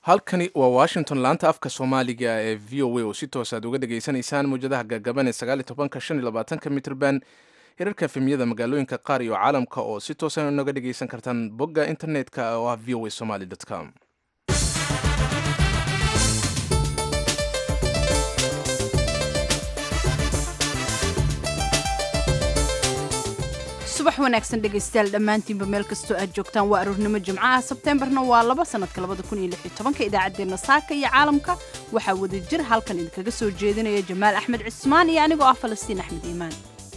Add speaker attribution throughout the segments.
Speaker 1: halkani waa Washington laanta afka Soomaaliga ee VOA oo si toos ah uga dhageysanaysaan muujadaha gagaban ee 19:25 mitrban hirarka efemiyada magaalooyinka qaar iyo caalamka oo si toos ah uga dhageysan kartaan bogga internetka oo ah voasomali.com.
Speaker 2: subax wanaagsan dhegaystayaal dhammaantiinba meel kastoo aad joogtaan waa aroornimo jimco ah Sebteembarna waa 2 sanadka 2016 idaacadeena saaka iyo caalamka waxaa wada jir halkan idinkaga soo jeedinaya Jamaal Axmed Cismaan iyo anigoo ah Falastiin Axmed Iimaan.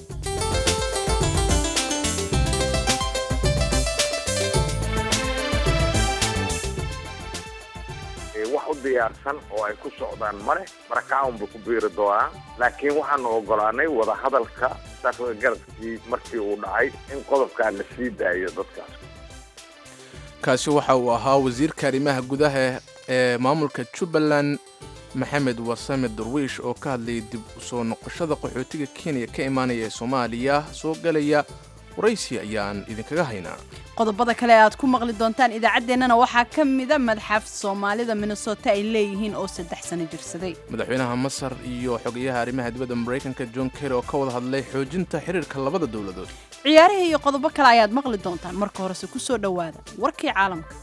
Speaker 3: wax u diyaarsan oo ay ku socdaan marakaanba ku biiri doonaan laakiin waxaan ogolaanay wada hadalka garabkii markii uu dhacay in qodobka la sii daayo dadkaas.
Speaker 1: kaasi waxa uu ahaa wasiirka arrimaha gudaha ee maamulka Jubbaland Maxamed Warsame Darwiish oo ka hadlay dib u soo noqoshada qaxootiga Kenya ka imaanaya Soomaaliya soo galaya waraysi ayaan idinkaga haynaa.
Speaker 2: qodobada kale aad ku maqli doontaan idaacadeennana waxaa ka mid ah madaxaf Soomaalida Minnesota ay leeyihiin oo 3 sano jirsaday.
Speaker 1: madaxweynaha Masar iyo xogayaha arrimaha dibadda Mareykanka John Kerry oo ka wada hadlay xoojinta xiriirka labada dawladood.
Speaker 2: ciyaaraha iyo qodobo kale ayaad maqli doontaan marka horese ku soo dhawaada warkii caalamka.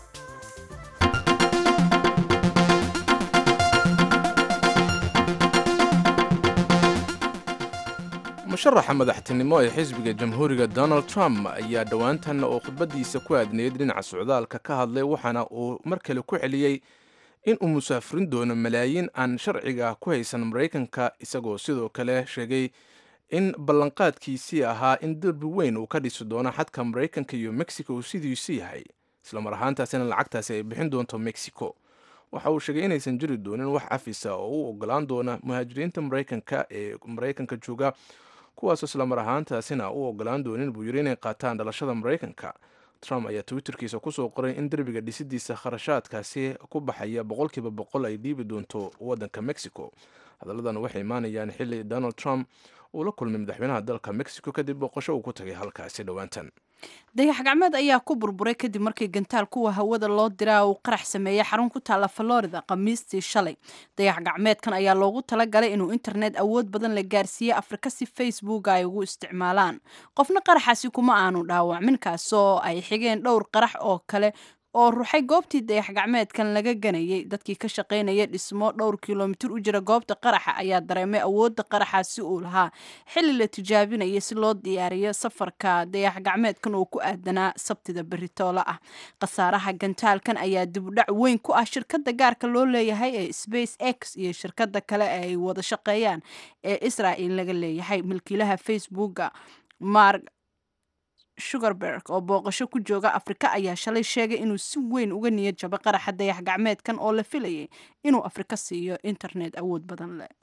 Speaker 1: musharaxa madaxtinimo ee xisbiga jamhuuriga Donald Trump ayaa dhawaantan oo khudbadiisa ku aadneyd dhinaca socdaalka ka hadlay waxaana uu mar kale ku celiyey in uu musaafirin doono malaayiin aan sharciga ku haysan Mareykanka isagoo sidoo kale sheegay in ballanqaadkiisii ahaa in derbi weyn uu ka dhisi doono xadka Mareykanka iyo Mexico uu sidiisu yahay isla mar ahaantaasina lacagtaasi ay bixin doonto Mexico. waxa uu sheegay inaysan jiri doonin wax afisa oo u ogolaan doona muhaajiriinta Mareykanka ee Mareykanka jooga kuwaas isla mar ahaantaasina u ogolaan doonin buu yiri inay qaataan dhalashada Mareykanka. Trump ayaa Twitterkiisa ku soo qoray in derbiga dhisidiisa kharashaadkaasi ku baxaya 100% ay dhiibi doonto waddanka Mexico. hadalladan waxay imaanayaan xilli Donald Trump uu la kulmay madaxweynaha dalka Mexico kadib boqosho uu ku tagay halkaasi dhawaantan.
Speaker 2: dayax gacmeed ayaa ku burburay kadib markii gantaal kuwa hawada loo diraa uu qarax sameeyay xarun ku taala Florida Khamiistii shalay. dayax gacmeedkan ayaa loogu talagalay inuu internet awood badan la gaarsiiyo Afrika si Facebook ay ugu isticmaalaan. qofna qaraxaasi kuma aanu dhaawacmin kaasoo ay xigeen dhowr qarax oo kale oo ruuxay goobtii dayax gacmeedkan laga ganayay. dadkii ka shaqeynaya dhismo dhowr kiiloomitir u jira goobta qaraxa ayaa dareemay awoodda qaraxaasi uu lahaa xilli la tijaabinayay si loo diyaariyo safarka dayax gacmeedkan oo ku aadanaa Sabtida berritoola ah. khasaaraha gantaalkan ayaa dib u dhac weyn ku ah shirkadda gaarka loo leeyahay ee SpaceX iyo shirkadda kale ee ay wada shaqeeyaan ee Israel laga leeyahay. milkiilaha Facebooka Mark Zuckerberg oo booqasho ku jooga Afrika ayaa shalay sheegay inuu si weyn uga niyad jabay qaraxa dayax gacmeedkan oo la filayay inuu Afrika siiyo internet awood badan leh.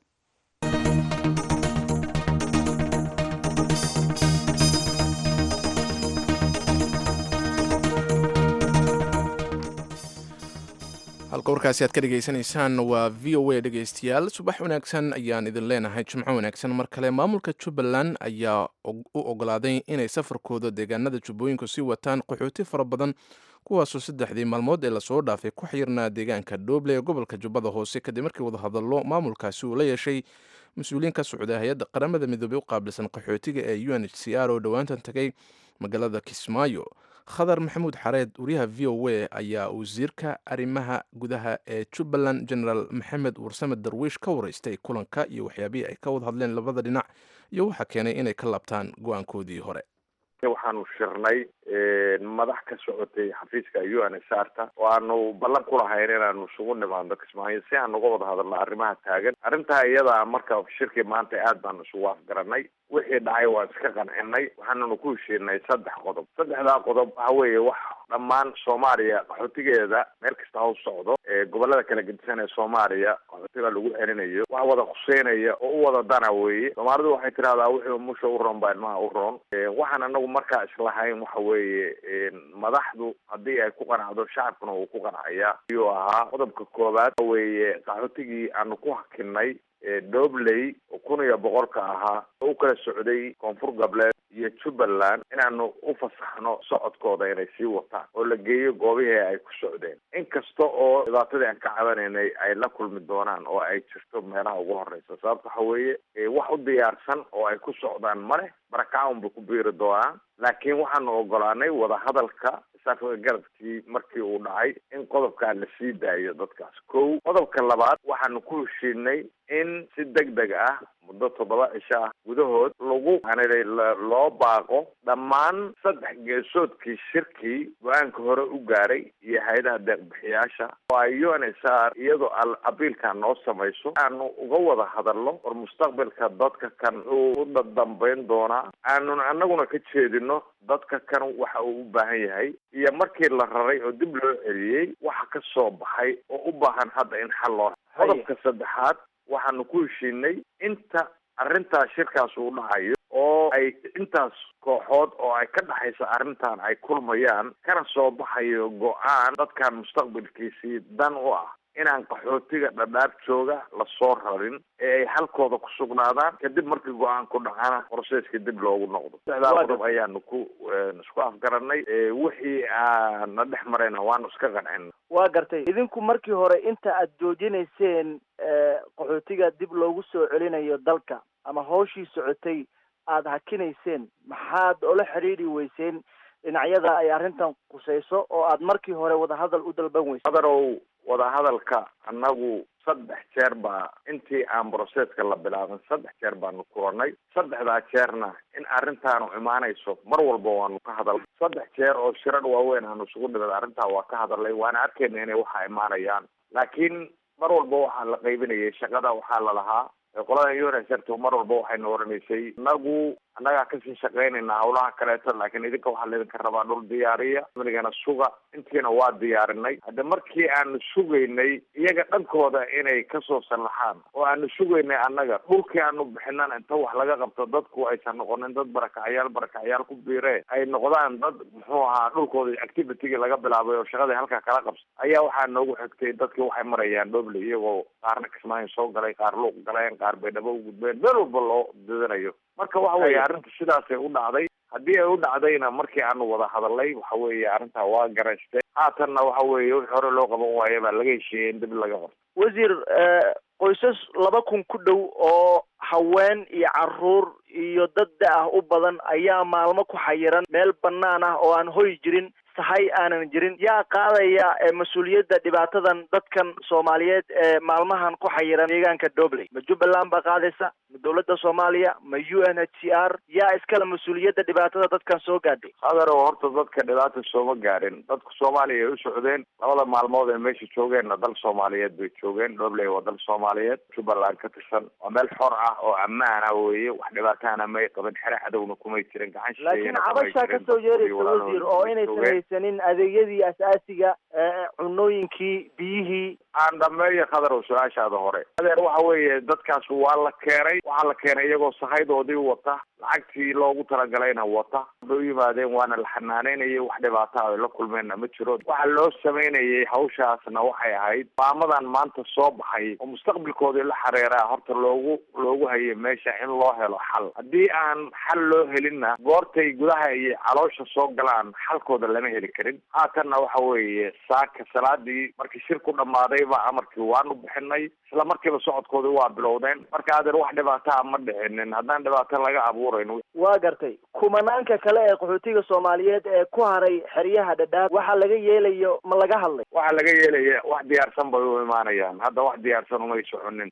Speaker 1: halka warkaasi aad ka dhageysanaysaan waa VOA dhegeystayaal. subax wanaagsan ayaan idin leenahay. jimco wanaagsan mar kale. maamulka Jubbaland ayaa u ogolaaday inay safarkooda deegaanada Jubbooyinku sii wataan qaxooti fara badan kuwaasoo 3 maalmood ee lasoo dhaafay ku xirnaa deegaanka Dooble ee gobolka Jubbada Hoose kadib markii wada hadallo maamulkaasi uu la yeeshay mas-uuliyiin ka socda hay'adda qaramada midoobay u qaabilsan qaxootiga ee UNHCR oo dhawaantan tagay magaalada Kismaayo. khadar maxamuud xareed wariyaha VOA ayaa wasiirka arrimaha gudaha ee Jubbaland General Maxamed Warsame Darwiish ka waraystay kulanka iyo waxyaabihii ay ka wada hadleen labada dhinac iyo waxa keenay inay ka laabtaan go'aankoodii hore.
Speaker 3: waxaanu shirnay madax ka socotay xafiiska UNHCR oo aanu ballan ku lahayn inaanu isugu nimaadno Kismaayo si aan uga wada hadalno arrimaha taagan. arrintaa iyada marka shirkii maanta aad baan isugu afgaranay. wixii dhacay waa iska qancinay. waxaananu ku heshiinay 3 qodob. 3daa qodob waxa weeye wax dhammaan Soomaaliya qaxootigeeda meel kasta u socdo gobolada kala gedisan ee Soomaaliya qaxootiga lagu celinayo wax wada quseynaya oo u wada dana weeye. Soomaalidu waxay tiraahdaa wixii musha u roon baa ilmaha u roon. waxaan anagu markaa islahayn waxa weeye madaxdu haddii ay ku qanacdo shacabkuna uu ku qancaya ayuu ahaa qodobka koobaad weeye qaxootigii aanu ku hakinay Doobley oo 1,100 ahaa oo kala socday koonfur galbeed iyo Jubbaland inaanu u fasaxno socodkooda inay sii wataan oo la geeyo goobihii ay ku socdeen inkasta oo dhibaatadii aan ka cabanaynay ay la kulmi doonaan oo ay jirto meelaha ugu horeysa sababta waxa weeye wax u diyaarsan oo ay ku socdaan male barakacaun bay ku biiri doonaan laakiin waxaanu ogolaanay wadahadalka isaga garabkii markii uu dhacay in qodobkaa la sii daayo dadkaas kow qodobka labaad waxaanu ku heshiinay in si degdeg ah muddo 7 cisho ah gudahood lagu loo baaqo dhammaan 3 geesoodkii shirkii go-aanka hore u gaaray iyo hay'adaha deeq-bixiyaasha oo ay UNHCR iyadoo abiilka noo samayso aanu uga wada hadalno war mustaqbalka dadka kan u dambeyn doonaa aanu annaguna ka jeedino dadka kan waxa uu u baahan yahay iyo markii la raray oo dib loo celiyey waxa ka soo baxay oo u baahan hadda in xal loo qodobka saddexaad waxaanu ku heshiinay inta arrintaas shirkaas uu dhacayo oo ay intaas kooxood oo ay ka dhaxaysa arrintan ay kulmayaan kana soo baxayo go-aan dadkan mustaqbalkiisii dan u ah inaan qaxootiga dhadhaab jooga lasoo rarin ee ay halkooda ku sugnaadaan kadib markii go-aan ku dhacana proseska dib loogu noqdo saddexdaa qodob ayaanu isku afgaranay wixii na dhex marayna waanu iska qancin
Speaker 4: waa gartay idinku markii hore inta aad joojinayseen qaxootiga dib loogu soo celinayo dalka ama hawshii socotay aada hakinayseen maxaad ola xidhiidhi weyseen dhinacyada ay arrintan qusayso oo aad markii hore wadahadal u dalban weyseen
Speaker 3: hadarow wadahadalka annagu 3 jeer baa intii aan proseska la bilaabin 3 jeer baanu kulanay 3daa jeerna in arrintaanu imaanayso mar walba waanu ka hadalnay 3 jeer oo shirar waaweyn aanu isugu dhimid arrintaa waa ka hadalnay waana arkayna inay waxa imaanayaan laakiin mar walba waxaa la qaybinayay shaqada waxaa la lahaa qolada UNHCR mar walba waxayna oranaysay annagaa kasii shaqaynayna hawlaha kaleeto laakiin idinka waxaa laydinka rabaa dhul diyaariya amnigana suga intiina waa diyaarinay hadda markii aanu sugaynay iyaga dhankooda inay kasoo sallaxaan oo aanu sugaynay annaga dhulkii aanu bixinan inta wax laga qabto dadku aysan noqonin dad barakacyaal ku biire ay noqdaan dad muxuu ahaa dhulkooda activity laga bilaabay oo shaqadii halkaa kala qabsa ayaa waxaa noogu xigtay dadkii waxay marayaan Dhoble iyagoo qaarna Kismaayo soo galay qaar luuq galeen qaar Baydhabo u gudbeen meel walba loo didanayo marka waxa weeye arrinta sidaasay u dhacday haddii ay u dhacdayna markii aanu wada hadalnay waxa weeye arrintaa waa garaystay haatanna waxa weeye wixii hore loo qaban waayo baa laga heshiiyey in dib laga qabto
Speaker 4: wasiir qoysas 2,000 ku dhow oo haween iyo caruur iyo dad da-ah u badan ayaa maalmo ku xayiran meel bannaan ah oo aan hoy jirin sahay aanan jirin yaa qaadaya mas-uuliyadda dhibaatadan dadkan Soomaaliyeed ee maalmahan ku xayiran deegaanka Dhoble ma Jubbaland baa qaadaysa ma dawladda Soomaaliya ma UNHCR yaa iskala mas-uuliyadda dhibaatada dadkan soo gaadhay
Speaker 3: hadaro horta dadka dhibaata sooma gaarin dadka Soomaaliya ay u socdeen labada maalmood ee meesha joogeenna dal Soomaaliyeed bay joogeen Dhoble waa dal Soomaaliyeed Jubbaland ka tirsan waa meel xor ah oo ammaan ah weeye wax dhibaatana may qaban xira cadawna kuma jirin gacan shaqeeyna
Speaker 4: laakiin cabasha ka soo yeeraysa wasiir oo inay sanin adeegyadii asaasiga cunooyinkii biyihii
Speaker 3: aan dhameeyo khadar su-aashaada hore adeer waxa weeye dadkaas waa la keenay waxaa la keenay iyagoo sahaydoodii wata lacagtii loogu talagalayna wata bay u yimaadeen waana la xanaanaynayay wax dhibaato ay la kulmeenna ma jiro waxa loo samaynayay hawshaasna waxay ahayd maamadan maanta soo baxay oo mustaqbalkoodii la xareeraa horta loogu hayay meesha in loo helo xal haddii aan xal loo helinna goortay gudaha iyo caloosha soo galaan xalkooda lama heli karin haatanna waxa weeye saaka salaadii markii shir ku dhammaaday baa amarkii waanu bixinay isla markiiba socodkoodii waa bilowdeen marka adeer wax dhibaataa ma dhicinin haddaan dhibaato laga abuurayn
Speaker 4: waa gartay kumanaanka kale ee qaxootiga Soomaaliyeed ee ku haray xeryaha Dadaab waxa laga yeelayo ma laga hadlay
Speaker 3: waxa laga yeelaya wax diyaarsan bay u imaanayaan hadda wax diyaarsan uma soconin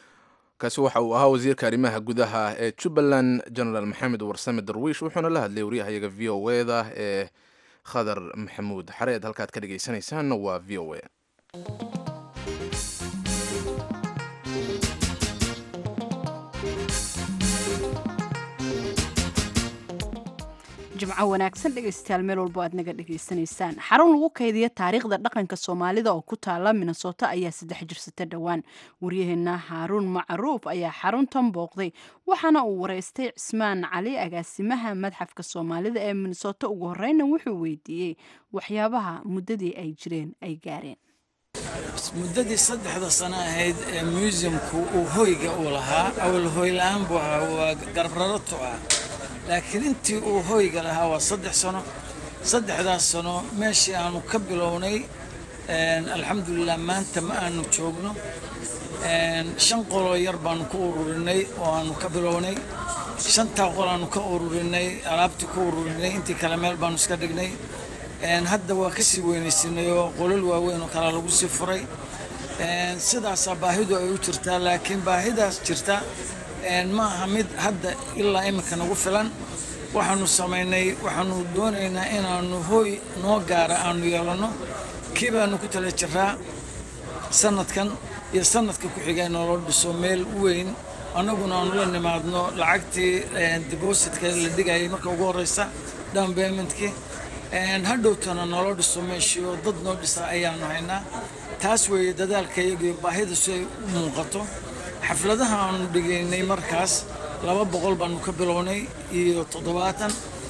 Speaker 1: kaasi waxa uu ahaa wasiirka arrimaha gudaha ee Jubbaland General Maxamed Warsame Darwiish wuxuuna la hadlay wariyahayaga VOA-da ee Khadar Maxamuud Xareed halkaad ka dhageysanaysaan waa VOA
Speaker 2: jimco wanaagsan dhegaystayaal meel walbo aad naga dhegaysanaysaan xarun lagu kaydiya taariikhda dhaqanka Soomaalida oo ku taala Minnesota ayaa 3 jirsata dhawaan waryaheena Haarun Macruuf ayaa xaruntan booqday waxaana uu wareystay Cismaan Cali agaasimaha madxafka Soomaalida ee Minnesota ugu horreynna wuxuu weydiiyey waxyaabaha muddadii ay jireen ay gaareen
Speaker 5: muddadii 3 sano ahayd ee museumku uu hoyga u lahaa awal hoy la'aan buu ahaa garab rarato ah laakiin intii uu hoyga lahaa waa 3 sano 3 sano meeshii aanu ka bilownay alxamdulilah maanta ma aanu joogno 5 qolo yar baanu ku ururinay oo aanu ka bilownay 5 qolo aanu ka ururinay alaabtii ku ururinay intii kale meel baanu iska dhignay hadda waa ka sii weynaysinay oo qolal waaweyn oo kala lagu sii furay sidaas baahidu ay u jirtaa laakiin baahidaas jirta ma aha mid hadda ilaa imika nagu filan waxaanu doonaynaa inaanu hooy noo gaara aanu yeelano kii baanu ku tala jiraa sanadkan iyo sanadka ku xigay nolol dhiso meel weyn annaguna aanu la nimaadno lacagtii depositka la dhigayay marka ugu horeysa down paymentkii hadhowtana nolol dhiso meeshii oo dad noo dhisa ayaanu haynaa taas weeye dadaalka iyagiyo baahida si ay u muuqato xafladaha aanu dhigaynay markaas 200 baanu ka bilownay iyo 70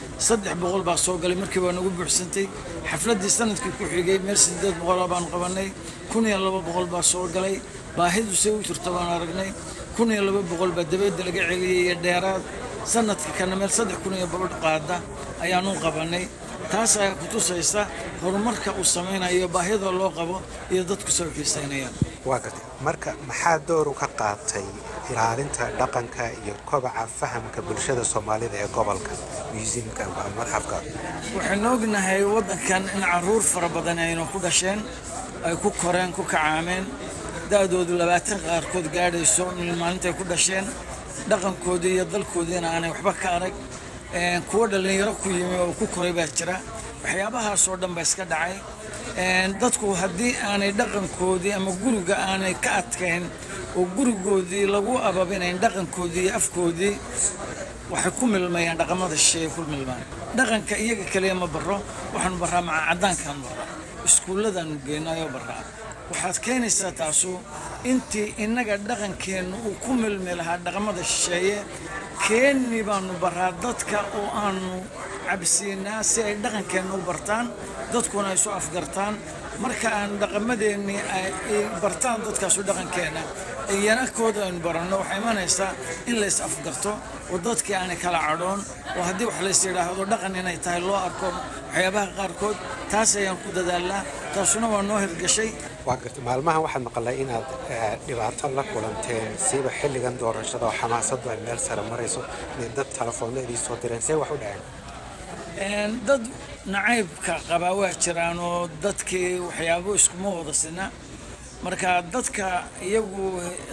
Speaker 5: 300 baa soo galay markii waa nagu buuxsantay xafladii sanadkii ku xigay meel 800 baan qabanay 1200 baa soo galay baahidu si u jirto baan aragnay 1200 baa dibadda laga celiyay dheeraad sanadka kana meel 3000 qaada ayaanu qabanay taas ayaa ku tusaysa horumarka uu samaynayo baahida loo qabo iyo dadku soo xiisaynayaan
Speaker 6: waa gartay marka maxaa door ka qaatay ilaalinta dhaqanka iyo kobaca fahamka bulshada Soomaalida ee gobolka museumka ama madxafka
Speaker 5: waxaan ognahay wadankan in caruur fara badan ay ku dhasheen ay ku koreen ku kacaameen daadoodu 20 qaarkood gaadhayso maalinta ay ku dhasheen dhaqankoodii iyo dalkoodiina aanay waxba ka arag kuwa dhalinyaro ku yimi oo ku koray baa jira waxyaabahaas oo dhan ba iska dhacay dadku haddii aanay dhaqankoodii ama guriga aanay ka adkayn oo gurigoodii lagu ababinayn dhaqankoodii iyo afkoodii waxay ku milmayaan dhaqamada shay ku milmaan dhaqanka iyaga kaliya ma baro waxaan baraa maca cadaankan baraa iskuuladan geenayo baraa waxaad keenaysaa taasu intii inaga dhaqankeenu uu ku milmay lahaa dhaqamada shay keeni baanu baraa dadka oo aanu cabsiinaa si ay dhaqankeenu bartaan dadkuna ay soo afgartaan marka aan dhaqamadeeni ay bartaan dadkaas u dhaqankeena ayana kooda aan barano waxay imanaysaa in la is afgarto oo dadkii aan kala cadhoon oo haddii wax la is yiraahdo dhaqan inay tahay loo arko waxyaabaha qaarkood taas ayaan ku dadaalnaa taasuna waa noo hirgashay
Speaker 6: waa gartay maalmahan waxaan maqlay inaad dhibaato la kulanteen siiba xilligan doorashada oo xamaasadu ay meel sare marayso dad telefoonadii soo direen see wax u dhaceen
Speaker 5: dad nacaybka qaba waa jiraan oo dadkii waxyaabo iskuma wada sina marka dadka iyagu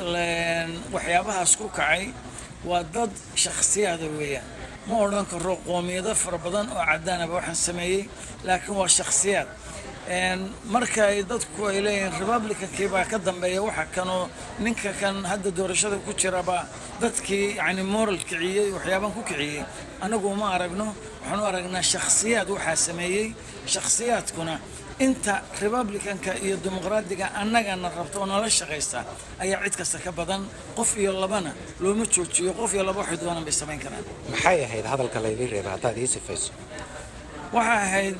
Speaker 5: waxyaabahaas ku kacay waa dad shakhsiyaad weeyaan ma odhan karo qoomiyado fara badan oo cadaan ah waxaan sameeyay laakiin waa shakhsiyaad marka ay dadku ay leeyihiin republicankii baa ka dambeeya waxa kanoo ninka kan hadda doorashada ku jiraba dadkii yani moral kiciyay waxyaaban ku kiciyay anagu ma aragno waxaan u aragnaa shakhsiyaad waxaa sameeyay shakhsiyaadkuna inta republicanka iyo dimuqraadiga annagana rabto oo nala shaqaysta ayaa cid kasta ka badan qof iyo labana looma joojiyo qof iyo laba wax doonaan bay samayn karaan
Speaker 6: maxay ahayd hadalka la ii reebay haddaad ii sifayso
Speaker 5: waxa ahayd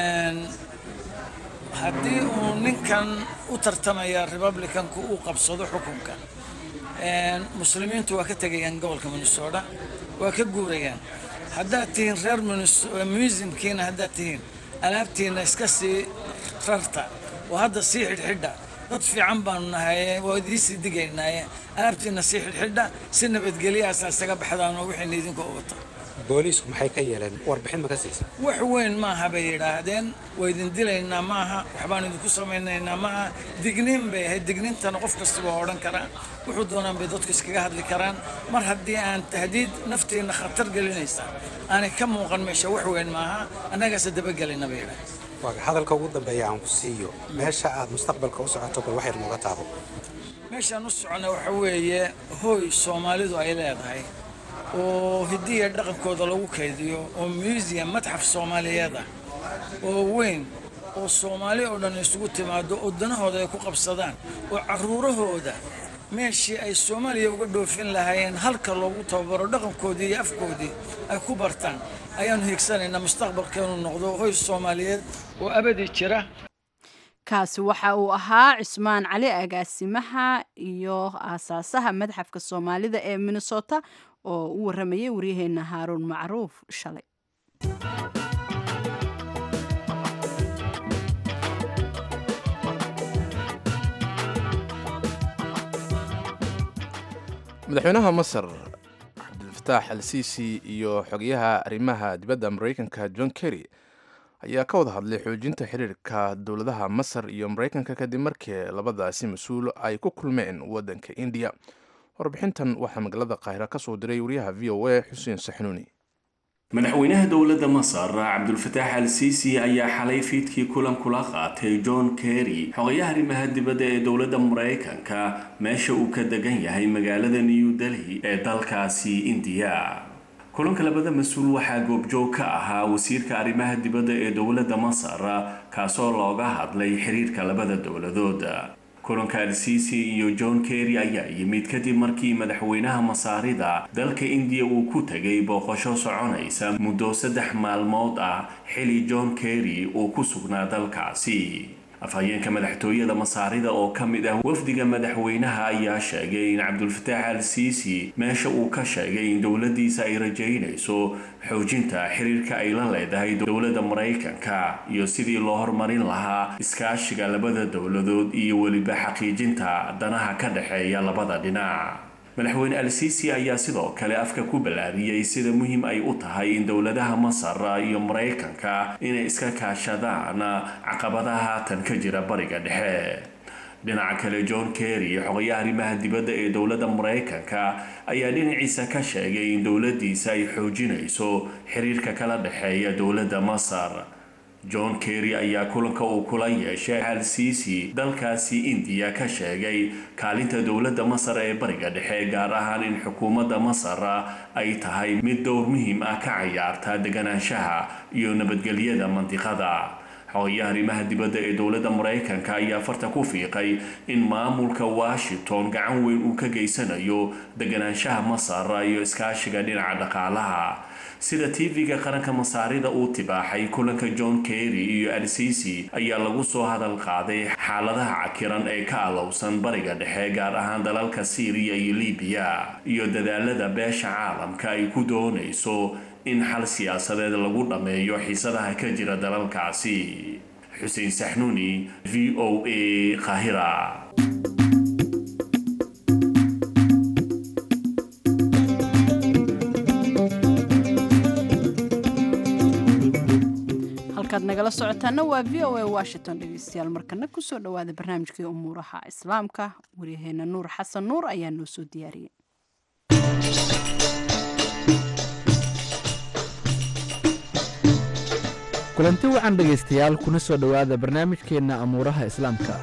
Speaker 5: haddii uu ninkan u tartamaya republicanku uu qabsado xukunka muslimiintu waa ka tegayaan gobolka Minnesota waa ka guurayaan haddaad tihiin reer museumkiina haddaad tihiin alaabtiina iska sii rarta oo hadda sii xidhxidha dad fiican baanu nahay waa idii digaynaaye alaabtiina sii xidhxidha si nabadgelyaas isaga baxdaan oo wixii idinku wata
Speaker 6: booliisku maxay ka yeeleen warbixin ma ka siisay
Speaker 5: wax weyn ma aha bay yiraahdeen way idin dilaynaa ma aha waxbaan idinku samaynaynaa ma aha digniin bay ahayd digniintana qof kasta waa odhan karaa wuxuu doonaan bay dadku iskaga hadli karaan mar haddii aan tahdiid nafteena khatar gelinaysa aanay ka muuqan meesha wax weyn ma aha annagaase dabagelayna bay yidhahdeen
Speaker 6: waa hadalka ugu dambeeya aan ku siiyo meesha aad mustaqbalka u socoto bal wax yar nooga taabo
Speaker 5: meeshaan u socona waxa weeye hooy Soomaalidu ay leedahay oo hidiya dhaqankooda lagu kaydiyo oo museum madxaf Soomaaliyeed oo weyn oo Soomaali oo dhan isugu timaado oo danahooda ay ku qabsadaan oo caruurahooda meeshii ay Soomaaliya uga dhoofin lahaayeen halka loogu tababaro dhaqankoodii iyo afkoodii ay ku bartaan ayaan hiigsanaynaa mustaqbalkeenu noqdo hooy Soomaaliyeed oo abadi jira
Speaker 2: kaasi waxa uu ahaa Cismaan Cali agaasimaha iyo aasaasaha madxafka Soomaalida ee Minnesota oo u waramayay waryaheena haaruun macruuf shalay.
Speaker 1: madaxweynaha masar cabdilfataax al-siisi iyo xogayaha arrimaha dibadda maraykanka john kerry ayaa ka wada hadlay xoojinta xiriirka dowladaha masar iyo maraykanka kadib markii labadaasi mas-uul ay ku kulmeen waddanka indiya. warbixintan waxaa magaalada qaahira ka soo diray wariyaha v o a xuseen saxnuuni.
Speaker 7: madaxweynaha dowladda masar cabdulfataax al-siisi ayaa xalay fiidkii kulan kula qaatay john kerry xogayaha arrimaha dibadda ee dowladda maraykanka meesha uu ka degan yahay magaalada new delhi ee dalkaasi indiya. kulanka labada mas-uul waxaa goobjoog ka ahaa wasiirka arrimaha dibadda ee dowladda masar kaasoo looga hadlay xiriirka labada dowladood. kulanka al-siisi iyo john kerry ayaa yimid kadib markii madaxweynaha masaarida dalka indiya uu ku tegay booqasho soconaysa muddo 3 maalmood ah xili john kerry uu ku sugnaa dalkaasi. afhayeenka madaxtooyada masaarida oo ka mid ah wafdiga madaxweynaha ayaa sheegay in cabdulfataax al-siisi meesha uu ka sheegay in dowladiisa ay rajaynayso xoojinta xiriirka ay la leedahay dowladda maraykanka iyo sidii loo horumarin lahaa iskaashiga labada dowladood iyo weliba xaqiijinta danaha ka dhexeeya labada dhinac. madaxweyne al-siisi ayaa sidoo kale afka ku balaariyay sida muhiim ay u tahay in dowladaha masar iyo maraykanka inay iska kaashadaan caqabadaha haatan ka jira bariga dhexe. dhinaca kale john kerry xogayaha arrimaha dibadda ee dowladda maraykanka ayaa dhinaciisa ka sheegay in dowladiisa ay xoojinayso xiriirka kala dhexeeya dowladda masar. john kerry ayaa kulanka uu kula yeeshay al-siisi dalkaasi indiya ka sheegay kaalinta dowladda masar ee bariga dhexe gaar ahaan in xukuumadda masar ay tahay mid dowr muhiim ah ka ciyaarta deganaanshaha iyo nabadgelyada mandiqada. xogayaha arrimaha dibadda ee dowladda maraykanka ayaa farta ku fiiqay in maamulka washington gacan weyn uu ka geysanayo deganaanshaha masar iyo iskaashiga dhinaca dhaqaalaha. sida tv-ga qaranka masaarida uu tibaaxay kulanka john kerry iyo al-siisi ayaa lagu soo hadal qaaday xaaladaha cakiran ee ka alowsan bariga dhexe gaar ahaan dalalka Syria iyo Libiya iyo dadaalada beesha caalamka ay ku doonayso in xal siyaasadeed lagu dhameeyo xiisadaha ka jira dalalkaasi. xuseen saxnuuni v o a qaahira.
Speaker 2: nagala socotaana waa v o a washington. dhegeystayaal markana kusoo dhawaada barnaamijkii umuuraha islaamka. waryaheena nuur xasan nuur ayaa noo soo diyaariyey.
Speaker 8: kulanti wacan dhegaystayaal kuna soo dhowaada barnaamijkeenna amuuraha islaamka.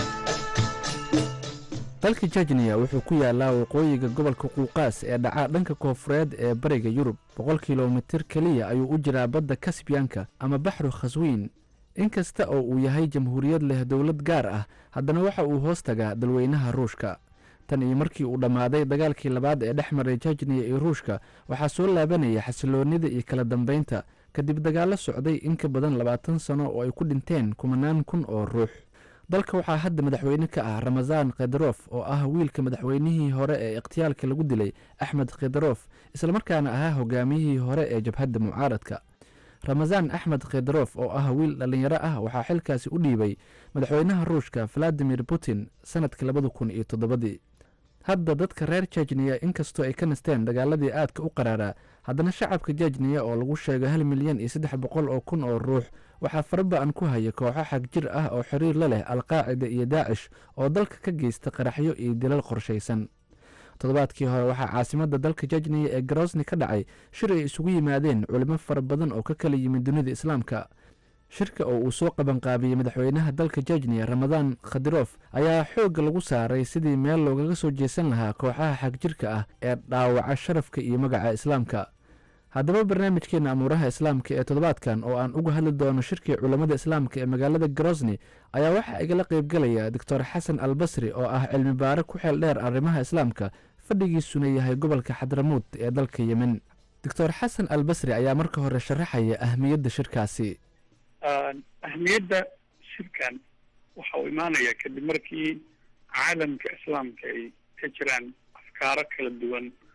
Speaker 8: dalka jejniya wuxuu ku yaalaa waqooyiga gobolka quuqaas ee dhaca dhanka koofureed ee bariga yurub 100 kilomitir keliya ayuu u jiraa badda kasbiyaanka ama baxru khaswiin. inkasta oo uu yahay jamhuuriyad leh dowlad gaar ah haddana waxa uu hoos tagaa dalweynaha ruushka. tan iyo markii uu dhammaaday dagaalkii labaad ee dhex maray jejniya iyo ruushka waxaa soo laabanaya xasiloonnida iyo kala dambaynta kadib dagaallo socday in ka badan 20 sano oo ay ku dhinteen 10,000 oo ruux. dalka waxaa hadda madaxweyne ka ah ramazan khedrof oo ah wiilka madaxweynihii hore ee ikhtiyaalka lagu dilay axmed khedrof islamarkaana ahaa hogaamiyihii hore ee jabhadda mucaaradka. ramazan axmed khedrof oo ah wiil dhallinyaro ah waxaa xilkaasi u dhiibay madaxweynaha ruushka valadimir putin sanadkii 2007. hadda dadka reer jejniya inkastoo ay ka nasteen dagaaladii aadka u qaraaraa haddana shacabka jejniya oo lagu sheego 1,300,000 oo ruux waxaa faraba-an ku haya kooxo xag jir ah oo xiriir la leh alqaacida iyo daacish oo dalka ka geysta qaraxyo iyo dilal qorshaysan. toddobaadkii hore waxaa caasimadda dalka jejniya ee grosni ka dhacay shir ay isugu yimaadeen culimo fara badan oo ka kala yimid dunida islaamka. shirka oo uu soo qabanqaabiyey madaxweynaha dalka jejniya ramazan khedrof ayaa xoogga lagu saaray sidii meel loogaga soo jeesan lahaa kooxaha xag jirka ah ee dhaawaca sharafka iyo magaca islaamka. haddaba barnaamijkeena amuuraha islaamka ee toddobaadkan oo aan uga hadli doono shirkii culammada islaamka ee magaalada grosni ayaa waxaa igala qaybgelaya doctor xasan albasri oo ah cilmi baare ku xeel dheer arrimaha islaamka fadhigiisuna yahay gobolka xadramuud ee dalka yemen. doctor xasan albasri ayaa marka hore sharaxaya ahmiyadda shirkaasi.
Speaker 9: ahmiyadda shirkan waxa uu imaanaya kadib markii caalamka islaamka ay ka jiraan afkaaro kala duwan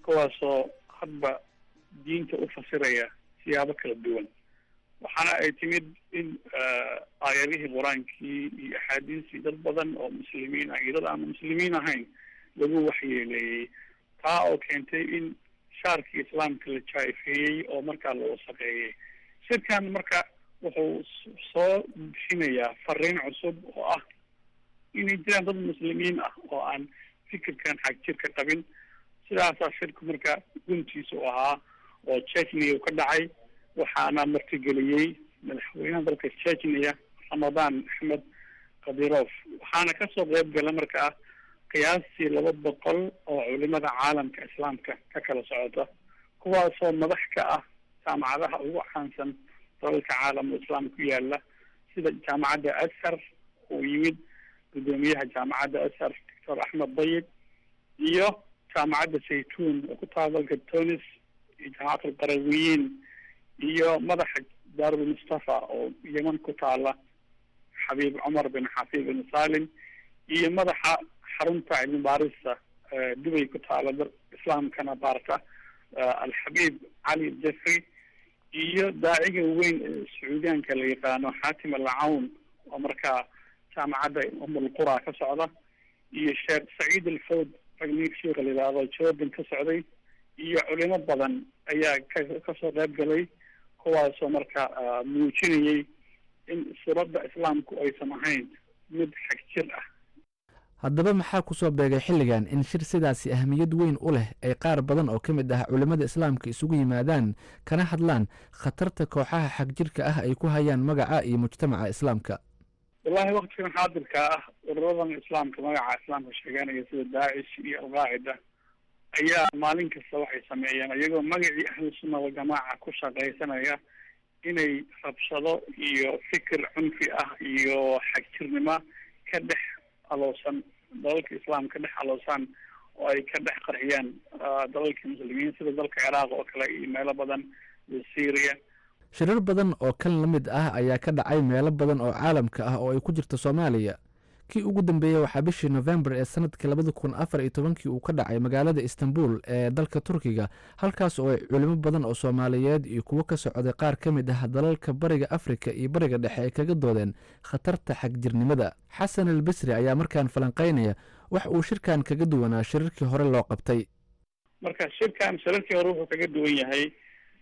Speaker 9: kuwaasoo hadba diinta u fasiraya siyaabo kala duwan. waxaana ay timid in aayadihii qur-aankii iyo axaadiistii dad badan oo muslimiin ah iyo dad aan muslimiin ahayn lagu waxyeeleeyey, taa oo keentay in shaarkii islaamka la jaifeeyey oo markaa la wasaqeeyey. shirkan marka wuxuu soo bixinayaa fariin cusub oo ah inay jiraan dad muslimiin ah oo aan fikirkan xag jirka qabin. sidaasaa shirku marka guntiisa u ahaa oo Chechnya ka dhacay, waxaana martigeliyey madaxweynaha dalka Chechnya Ramadan Axmed Kadyrov. waxaana kasoo qayb gala markaa qiyaastii 200 oo culimada caalamka islaamka ka kala socota, kuwaasoo madax ka ah jaamacadaha ugu caansan dalalka caalamka islaamka ku yaala, sida jaamacadda Azhar oo yimid gudoomiyaha jaamacadda Azhar Dr. Ahmed Dayib, iyo jaamacadda Zaytun oo ku taal dalka Tunis, iyo jaamacadda Alqarawiyin, iyo madaxa Darul Mustafa oo Yemen ku taala Xabiib Cumar bin Xafiid bin Salim, iyo madaxa xarunta cilmi baarista Dubai ku taala islaamkana baarta Al-Habib Ali Jafri, iyo daaciga weyn ee Sacuudiyaanka la yaqaano Xaatim Al-Cawn oo markaa jaamacadda Qura ka socda, iyo Sheekh Saciid Al-Fawd ragniig sheekha la yidhaahdo Jordan ka socday, iyo culimo badan ayaa kasoo qayb galay, kuwaasoo markaa muujinayay in suuradda islaamku aysan ahayn mid xag jir ah.
Speaker 8: haddaba maxaa ku soo beegay xilligan in shir sidaasi ahmiyad weyn u leh ay qaar badan oo ka mid ah culimmada islaamka isugu yimaadaan kana hadlaan khatarta kooxaha xag jirka ah ay ku hayaan magaca iyo mujtamaca islaamka?
Speaker 9: wallahi waqtigan xaadirka ah ururadan islaamka magaca islaamka sheeganaya sida Daacish iyo Al-Qaacida ayaa maalin kasta waxay sameeyaan iyagoo magacii ahlu sunna wal jamaaca ku shaqaysanaya inay rabshado iyo fikir cunfi ah iyo xag jirnimo ka dhex aloosan dalalka islaamka dhex aloosan oo ay ka dhex qarxiyaan dalalka muslimiin sida dalka Ciraaq oo kale iyo meelo badan iyo Syria.
Speaker 8: shirar badan oo kan la mid ah ayaa ka dhacay meelo badan oo caalamka ah oo ay ku jirto Soomaaliya. kii ugu dambeeyay waxaa bishii November ee sanadkii 2014 uu ka dhacay magaalada Istanbul ee dalka Turkiga, halkaas oo ay culimo badan oo Soomaaliyeed iyo kuwo ka socday qaar ka mid ah dalalka bariga Afrika iyo bariga dhexe ay kaga doodeen khatarta xagjirnimada. Xasan al-Basri ayaa markaan falanqeynaya wax uu shirkan kaga duwanaa shirarkii hore loo qabtay.
Speaker 9: marka shirkan shirarkii hore wuxuu kaga duwan yahay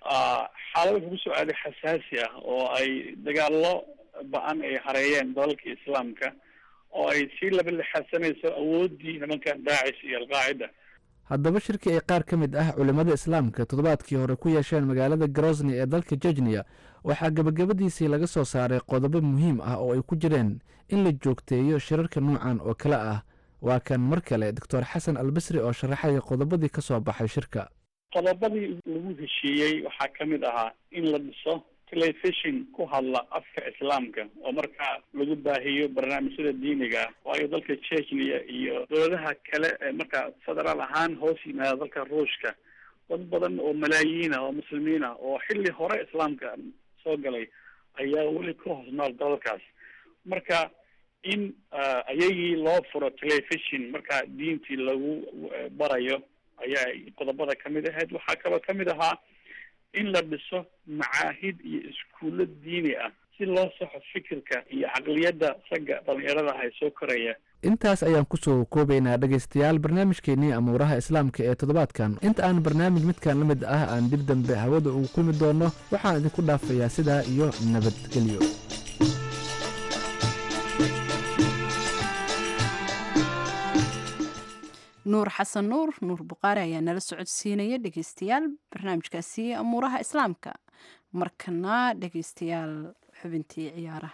Speaker 9: xaalado ku soo aaday xasaasi ah oo ay dagaallo ba'an ay hareeyeen dalalka islaamka oo ay si laba lixasanayso awoodii nimankan Daacish iyo Al-Qaacida.
Speaker 8: haddaba shirkii ay qaar ka mid ah culimada islaamka toddobaadkii hore ku yeesheen magaalada Grozny ee dalka Chechnya waxaa gabagabadiisii laga soo saaray qodobo muhiim ah oo ay ku jireen in la joogteeyo shirarka noocan oo kale ah. waa kan mar kale Dr. Xasan al-Basri oo sharaxaya qodobadii ka soo baxay shirka.
Speaker 9: qodobadii lagu heshiiyey waxaa ka mid ahaa in la dhiso telefishin ku hadla afka islaamka oo markaa lagu baahiyo barnaamijyada diiniga ah, waayo dalka Chechnya iyo dowladaha kale ee markaa federaal ahaan hoos yimaada dalka Ruushka dad badan oo malaayiin ah oo muslimiin ah oo xilli hore islaamka soo galay ayaa weli ku hoos nool dalkaas. marka in ayagii loo furo telefishin markaa diintii lagu barayo ayaa qodobada ka mid ahayd. waxaa kaloo ka mid ahaa in la dhiso macaahid iyo iskuulo diini ah si loo saxo fikirka iyo caqliyadda ragga dhalinyarada ah ee soo koraya.
Speaker 8: intaas ayaan kusoo koobaynaa dhegaystayaal barnaamijkeennii amuuraha islaamka ee toddobaadkan. inta aan barnaamij midkan la mid ah aan dib dambe hawada ugu kulmi doono waxaan idinku dhaafayaa sidaa iyo nabadgelyo.
Speaker 2: nuur xasan nuur buqaari ayaa nala socodsiinaya dhegeystayaal barnaamijkaasi amuuraha islaamka. markana dhegeystayaal xubintii ciyaaraha.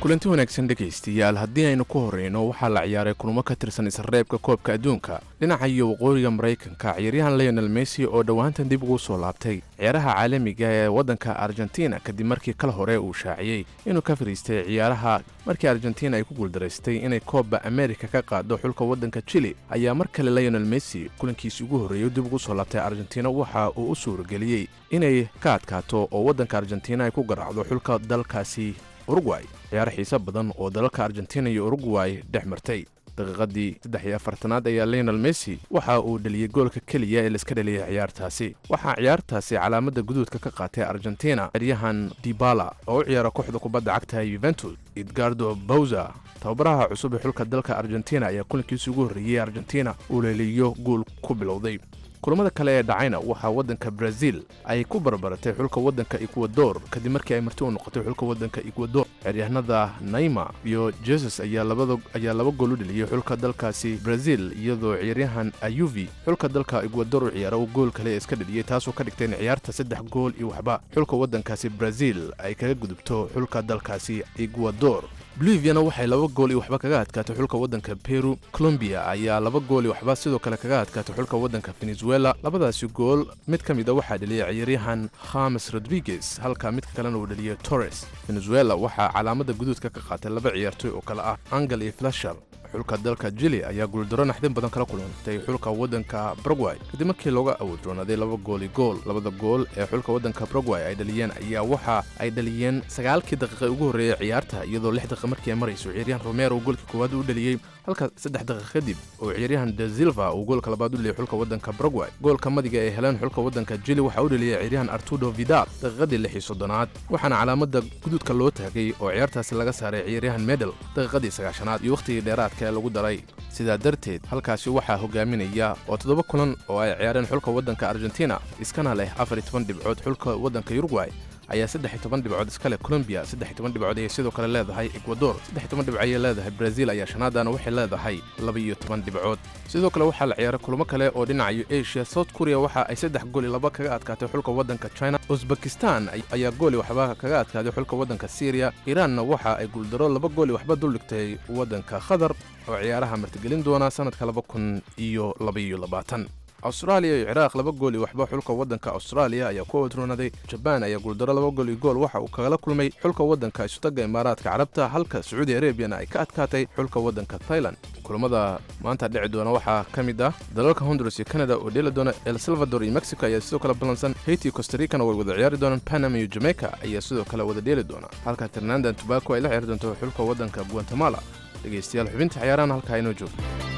Speaker 1: kulanti wanaagsan dhegaystayaal haddii aynu ku horreyno waxaa la ciyaaray kulmo ka tirsan isreebka koobka adduunka dhinaca iyo waqooyiga maraykanka ciyaaryahan leonel messi oo dhowaantan dib ugu soo laabtay ciyaaraha caalamiga ee waddanka argentina kadib markii kal hore uu shaaciyey inuu ka fadhiistay ciyaaraha markii argentina ay ku guuldaraystay inay koobba amerika ka qaado xulka waddanka chile ayaa mar kale leonel messi kulankiisi ugu horreeyey dib ugu soo laabtay argentina waxa uu u suurageliyey inay ka adkaato oo waddanka argentina ay ku garaacdo xulka dalkaasi uruguay ciyaar xiise badan oo dalalka argentina iyo uruguay dhex martay daqiiqadii 43aad ayaa leonel messi waxa uu dhaliyey goolka keliya ee laiska dhaliyay ciyaartaasi waxaa ciyaartaasi calaamadda guduudka ka qaatay argentina ciyaaryahan dibala oo u ciyaara kooxda kubadda cagta yuventus edgardo bowza tababaraha cusub ee xulka dalka argentina ayaa kulankiisa ugu horreeyey argentina uu leeliyo gool ku bilowday kulamada kale ee dhacayna waxaa waddanka brazil ay ku barbaratay xulka waddanka ecuador kadib markii ay marti u noqotay xulka waddanka ecuador ciyaaryahanada naima iyo jesus ayaa laba gool u dheliyey xulka dalkaasi brazil iyadoo ciyaaryahan ayuvi xulka dalka ecuador u ciyaara uu gool kale iska dheliyey taasoo ka dhigtay in ciyaarta 3 gool iyo waxba xulka waddankaasi brazil ay kaga gudubto xulka dalkaasi ecuador boliviana waxay 2 gool iyo waxba kaga adkaatay xulka waddanka peru colombia ayaa 2 gool iyo waxba sidoo kale kaga adkaatay xulka waddanka venezuela labadaasi gool mid ka mid a waxaa dheliyay ciyaaryahan khames rodriguez halka midka kalena uu dheliyay torres venezuela waxaa calaamadda guduudka ka qaatay 2 ciyaartoy oo kale ah angel iyo flasher xulka dalka Chile ayaa guuldaro naxdin badan kala kulantay xulka waddanka Paraguay kadib markii looga awoodroonaaday 2 gool iyo gool labada gool ee xulka waddanka Paraguay ay dhaliyeen ayaa waxa ay dhaliyeen 9 daqiiqo ugu horeeyay ciyaarta iyadoo 6 daqiiqo markii ay marayso ciyaaryahan Romero goolka koowaad u dhaliyay halka 3 daqiiqo kadib oo ciyaaryahan Da Silva uu goolka labaad u dhaliyay xulka waddanka Paraguay goolka madiga ee heleen xulka waddanka Chile waxa uu dhaliyay ciyaaryahan Arturo Vidal daqiiqadii 36aad waxaana calaamadda guduudka loo taagay oo ciyaartaasi laga saaray ciyaaryahan Medel daqiiqadii 9aad iyo waqtigii dheeraadka lagu daray sidaa darteed halkaasi waxaa hogaaminaya oo 7 kulan oo ay ciyaareen xulka waddanka Argentina iskana leh 14 dhibcood xulka waddanka Uruguay ayaa 13 dhibcood iska leh Colombia 13 dhibcood ay sidoo kale leedahay Ecuador 13 dhibcood ay leedahay Brazil ayaa shanaadana waxay leedahay 12 dhibcood sidoo kale waxaa la ciyaaray kulamo kale oo dhinaca Asia South Korea waxa ay 3 gool iyo 2 kaga adkaatay xulka waddanka China Uzbekistan ayaa gool iyo waxba kaga adkaaday xulka waddanka Syria Iran waxa ay guuldaro 2 gool iyo waxba dul dhigtay waddanka Qatar oo ciyaaraha martigelin doona sanadka 2022 Australia iyo Iraq 2 gool iyo waxba xulka waddanka Australia ayaa ku wadroonaaday Japan ayaa guuldaro 2 gool iyo gool waxa uu kala kulmay xulka waddanka Istaga Imaaraadka Carabta halka Saudi Arabia ay ka adkaatay xulka waddanka Thailand kulamada maanta dhici doona waxaa ka mid ah dalalka Honduras iyo Canada oo dheli doona El Salvador iyo Mexico ayaa sidoo kale balansan Haiti iyo Costa Rica way wada ciyaari doonaan Panama iyo Jamaica ayaa sidoo kale wada dheli doona halka Trinidad and Tobago ay la ciyaari doonto xulka waddanka Guatemala dhageystayaal xubinta ciyaarahan halka inoo joogto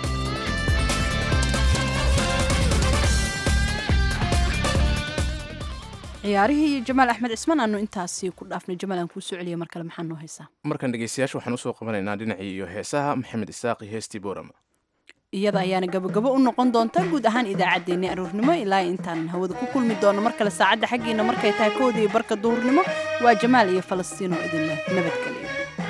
Speaker 2: ciyaarihii iyo Jamaal Axmed Cismaan aanu intaasi ku dhaafnay Jamaal aan ku soo celiyay mar kale maxaan noo haysaa
Speaker 1: markan dhageystayaasha waxaan u soo qabanaynaa dhinacii iyo heesaha Maxamed Isaaqi heestii Boorama
Speaker 2: iyada ayaana gabagabo u noqon doonta guud ahaan idaacadeena aroornimo ilaa intaan hawada ku kulmi doono mar kale saacadda xaggeena markay tahay 1 iyo barka duhurnimo waa Jamaal iyo Falastiino idin leh nabadgelyo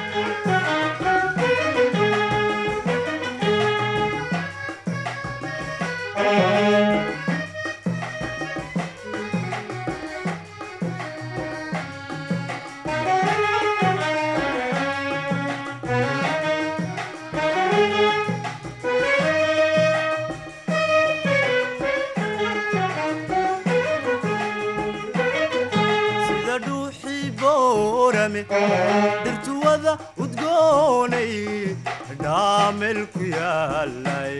Speaker 10: dirtuwada udgoonay dhaamel ku yaalay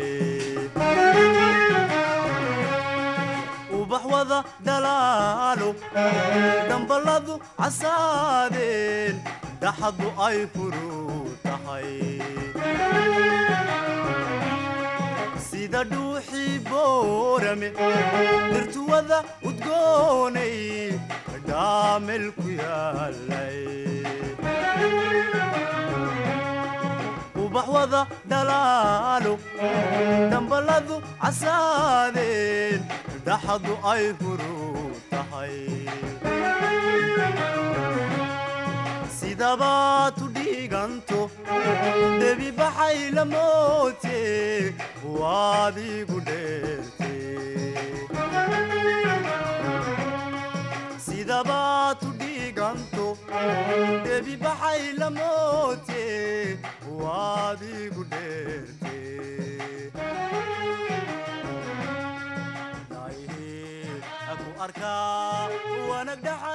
Speaker 10: ubax wada dhalaalo dhambaladu casaadeen dhaxadu ay furu tahay sida dhuuxii boorame dirtuwada udgoonay dhaamel ku yaalay ubax wada dhalaalo dhambaladu casaadeen dhaxadu ay furu tahay sidabaad u dhiiganto debi baxay la moote waad igu dheerte sidabaad u dhiiganto debi baxay la moote waadigu dheerte daayihi aku arkaa wanag dhaxay